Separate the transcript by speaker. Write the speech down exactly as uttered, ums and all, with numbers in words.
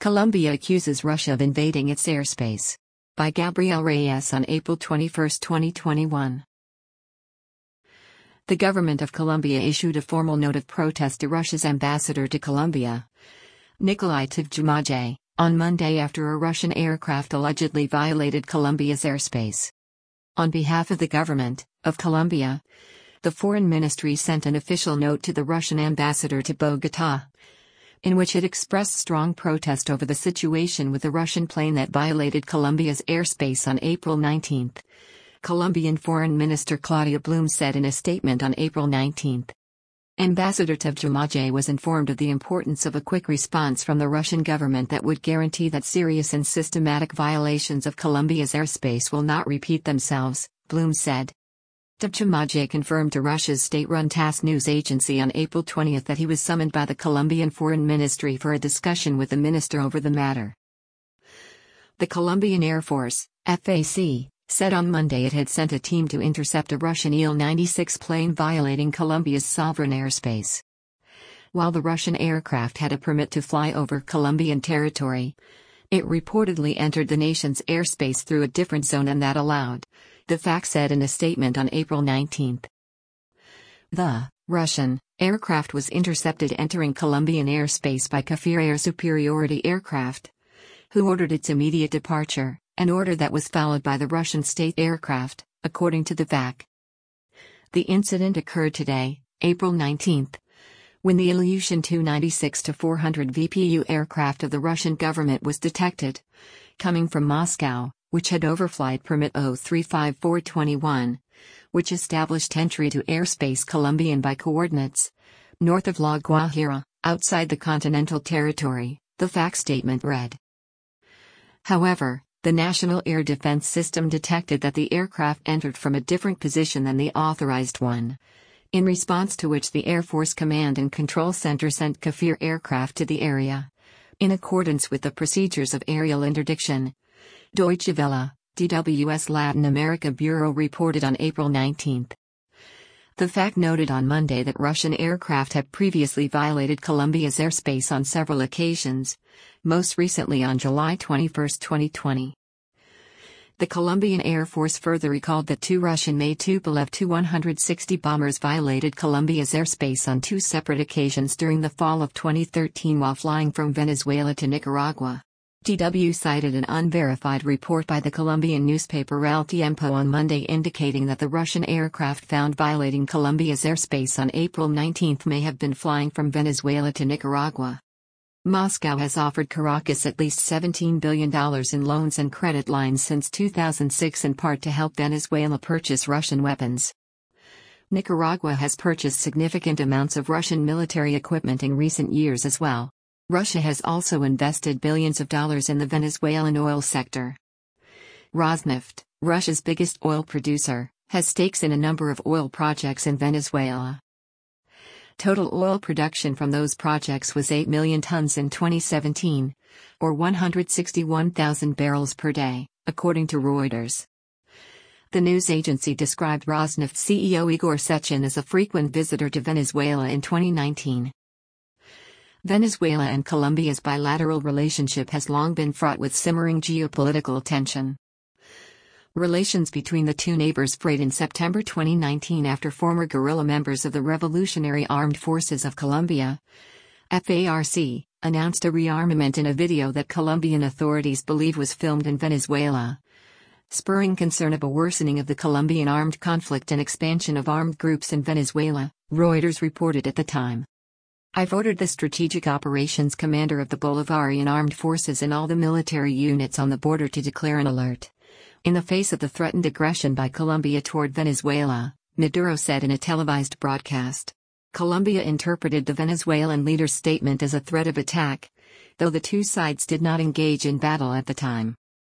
Speaker 1: Colombia accuses Russia of invading its airspace. By Gabriel Reyes on April twenty-first, twenty twenty-one. The government of Colombia issued a formal note of protest to Russia's ambassador to Colombia, Nikolai Tvjimaj, on Monday after a Russian aircraft allegedly violated Colombia's airspace. On behalf of the government of Colombia, the Foreign Ministry sent an official note to the Russian ambassador to Bogotá, in which it expressed strong protest over the situation with the Russian plane that violated Colombia's airspace on April nineteenth. Colombian Foreign Minister Claudia Blum said in a statement on April nineteenth. Ambassador Tvjimaj was informed of the importance of a quick response from the Russian government that would guarantee that serious and systematic violations of Colombia's airspace will not repeat themselves, Blum said. Tvjimaj confirmed to Russia's state-run TASS news agency on April twentieth that he was summoned by the Colombian Foreign Ministry for a discussion with the minister over the matter. The Colombian Air Force, F A C, said on Monday it had sent a team to intercept a Russian Il ninety-six plane violating Colombia's sovereign airspace. While the Russian aircraft had a permit to fly over Colombian territory, it reportedly entered the nation's airspace through a different zone than that allowed, the F A C said in a statement on April nineteenth. The Russian aircraft was intercepted entering Colombian airspace by Kafir Air Superiority Aircraft, who ordered its immediate departure, an order that was followed by the Russian state aircraft, according to the F A C. The incident occurred today, April nineteenth, when the Ilyushin two ninety-six to four hundred V P U aircraft of the Russian government was detected, coming from Moscow, which had overflight permit zero three five four two one, which established entry to airspace Colombian by coordinates, north of La Guajira, outside the continental territory, the F A C statement read. However, the National Air Defense System detected that the aircraft entered from a different position than the authorized one, in response to which the Air Force Command and Control Center sent Kafir aircraft to the area, in accordance with the procedures of aerial interdiction. Deutsche Welle, D W S Latin America Bureau reported on April nineteenth. The F A C noted on Monday that Russian aircraft had previously violated Colombia's airspace on several occasions, most recently on July twenty-first, twenty twenty. The Colombian Air Force further recalled that two Russian-made Tupolev Tu one sixty bombers violated Colombia's airspace on two separate occasions during the fall of twenty thirteen while flying from Venezuela to Nicaragua. D W cited an unverified report by the Colombian newspaper El Tiempo on Monday indicating that the Russian aircraft found violating Colombia's airspace on April nineteenth may have been flying from Venezuela to Nicaragua. Moscow has offered Caracas at least seventeen billion dollars in loans and credit lines since two thousand six in part to help Venezuela purchase Russian weapons. Nicaragua has purchased significant amounts of Russian military equipment in recent years as well. Russia has also invested billions of dollars in the Venezuelan oil sector. Rosneft, Russia's biggest oil producer, has stakes in a number of oil projects in Venezuela. Total oil production from those projects was eight million tons in twenty seventeen, or one hundred sixty-one thousand barrels per day, according to Reuters. The news agency described Rosneft C E O Igor Sechin as a frequent visitor to Venezuela in twenty nineteen. Venezuela and Colombia's bilateral relationship has long been fraught with simmering geopolitical tension. Relations between the two neighbors frayed in September twenty nineteen after former guerrilla members of the Revolutionary Armed Forces of Colombia, F A R C, announced a rearmament in a video that Colombian authorities believe was filmed in Venezuela, spurring concern of a worsening of the Colombian armed conflict and expansion of armed groups in Venezuela, Reuters reported at the time. I've ordered the Strategic Operations Commander of the Bolivarian Armed Forces and all the military units on the border to declare an alert. In the face of the threatened aggression by Colombia toward Venezuela, Maduro said in a televised broadcast. Colombia interpreted the Venezuelan leader's statement as a threat of attack, though the two sides did not engage in battle at the time.